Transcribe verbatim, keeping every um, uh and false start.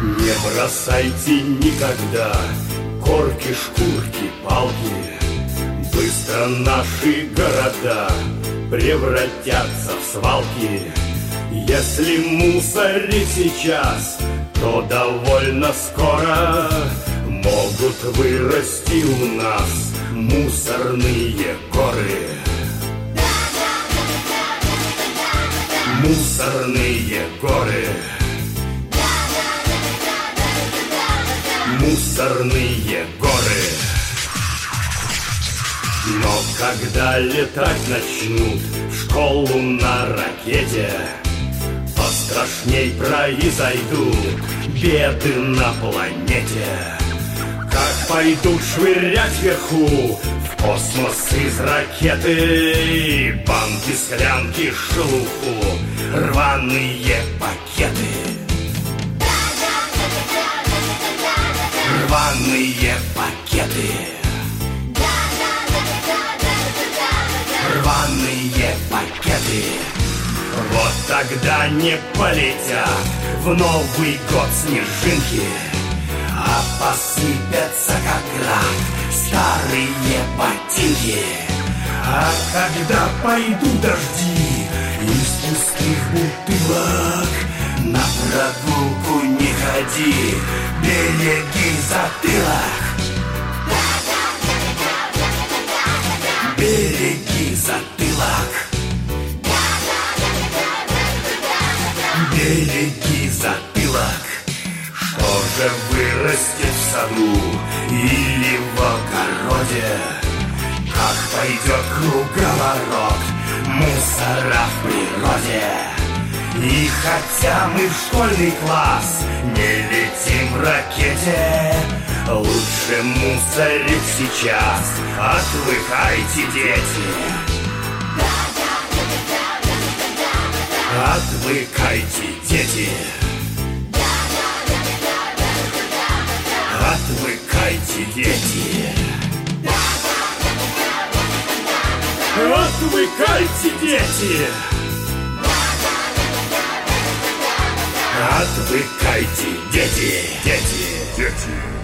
Не бросайте никогда корки, шкурки, палки. Быстро наши города превратятся в свалки. Если мусорить сейчас, то довольно скоро могут вырасти у нас мусорные горы. Мусорные горы. Мусорные горы. Но когда летать начнут в школу на ракете, пострашней произойдут беды на планете. Как пойдут швырять вверху в космос из ракеты банки, склянки, шелуху, рваные пакеты. Рваные пакеты. Рваные пакеты. Вот тогда не полетят в Новый год снежинки, а посыпятся как град старые ботинки. А когда пойдут дожди из пустых бутылок, на прогулку не ходи, береги затылок. Береги затылок. Береги затылок. Что же вырастет в саду или в огороде? Как пойдет круговорот мусора в природе? И хотя мы в школьный класс не летим в ракете, лучше мусорить сейчас, отвыкайте, дети. Отвыкайте, дети. Отвыкайте, дети. Отвыкайте, дети. Отвыкайте, дети. Дети. Дети.